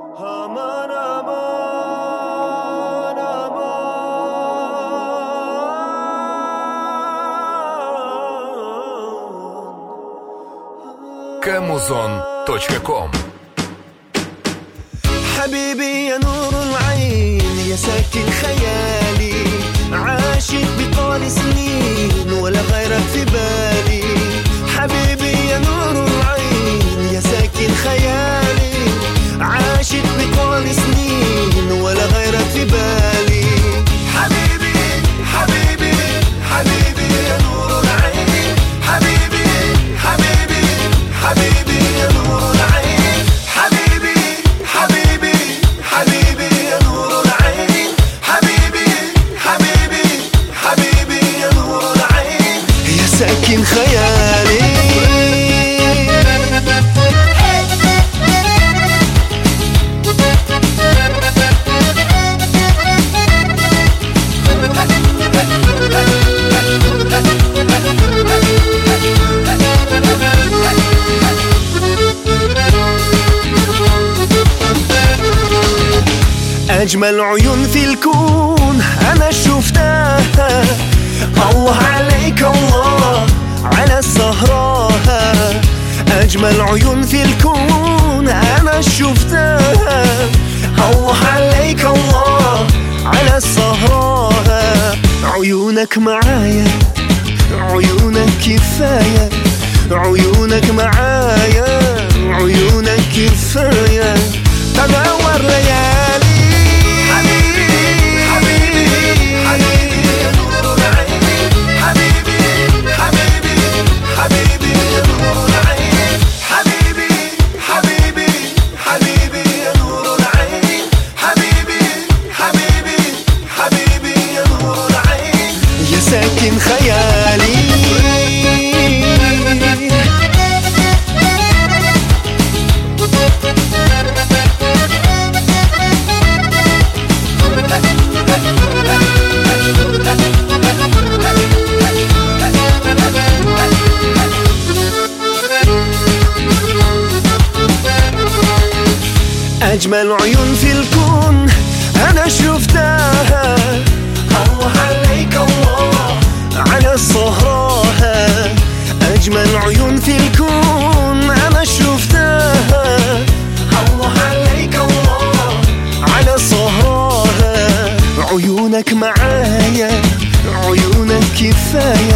أمان أمان أمان. Kamuzon.com. حبيبي يا نور العين يا ساكن خيالي، عاشق بطال سنين ولا غيرك في بالي. حبيبي يا نور العين يا ساكن خيالي، عاشق بطال سنين ولا غيرك في بالي. حبيبي حبيبي حبيبي يا نور العين، حبيبي حبيبي حبيبي يا نور العين، حبيبي حبيبي حبيبي يا نور العين، حبيبي حبيبي حبيبي يا نور العين يا ساكن خيالي. أجمل عيون في الكون أنا شفتها، الله عليك الله على السهراها. أجمل عيون في الكون أنا شفتها، الله عليك الله على السهراها. عيونك معايا عيونك كفاية، عيونك معايا عيونك كفاية. تدور ليالي حبيبي حبيبي حبيبي يا نور العين، حبيبي حبيبي حبيبي يا نور العين، حبيبي حبيبي حبيبي يا نور العين، حبيبي حبيبي حبيبي يا نور العين يا ساكن خيالي. أجمل عيون في الكون أنا شفتها، الله عليك الله على السهراها. أجمل عيون في الكون أنا شفتها، الله عليك الله على السهراها. عيونك معايا عيونك كفاية،